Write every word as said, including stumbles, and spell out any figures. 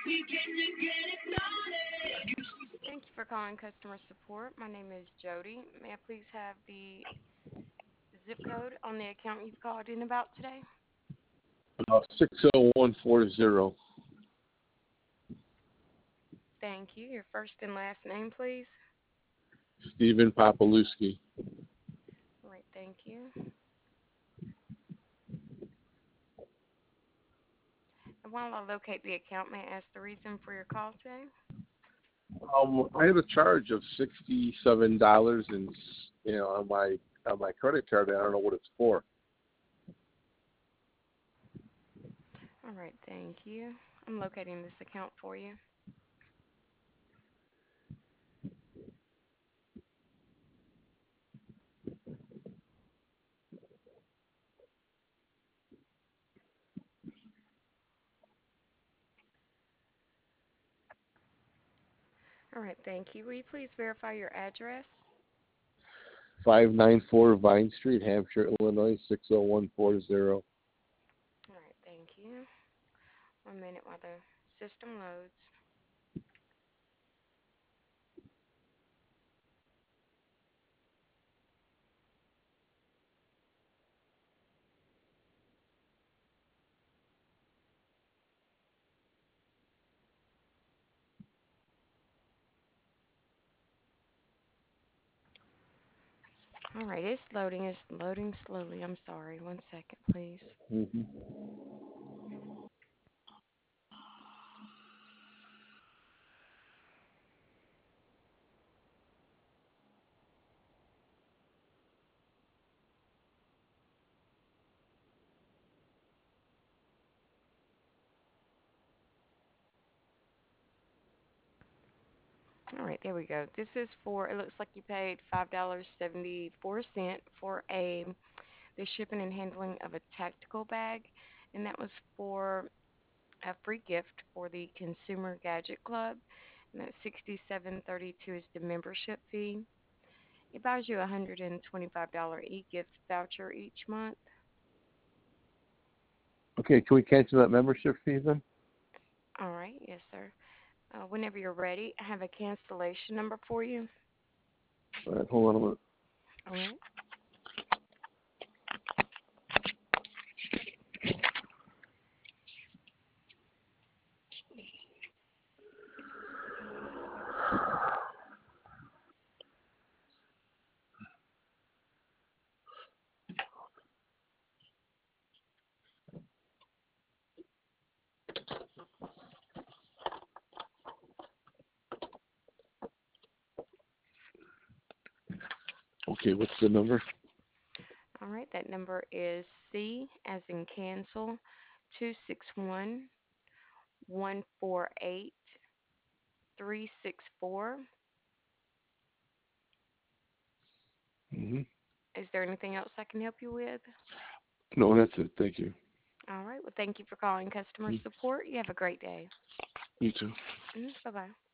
Thank you for calling customer support. My name is Jody. May I please have the zip code on the account you've called in about today? Uh, six oh one four zero. Thank you. Your first and last name, please. Stephen Popolewski. All right, thank you. And while I locate the account, may I ask the reason for your call today? Um, I have a charge of sixty-seven dollars and you know on my on my credit card. I don't know what it's for. All right, thank you. I'm locating this account for you. All right, thank you. Will you please verify your address? Five nine four Vine Street, Hampshire, Illinois six oh one four zero. All right, thank you. One minute while the system loads. All right, it's loading. It's loading slowly. I'm sorry. One second, please. Mm-hmm. All right, there we go. This is for, it looks like you paid five dollars and seventy-four cents for a the shipping and handling of a tactical bag, and that was for a free gift for the Consumer Gadget Club, and that sixty-seven thirty-two is the membership fee. It buys you a one hundred twenty-five dollars e-gift voucher each month. Okay, can we cancel that membership fee then? All right, yes, sir. Uh, whenever you're ready, I have a cancellation number for you. All right, hold on a minute. All right. Okay, what's the number? All right, that number is C as in cancel, two six one one four eight three six four. Mm-hmm. Is there anything else I can help you with? No, that's it. Thank you. All right, well, thank you for calling customer Mm, support. You have a great day. you too. Mm, bye bye.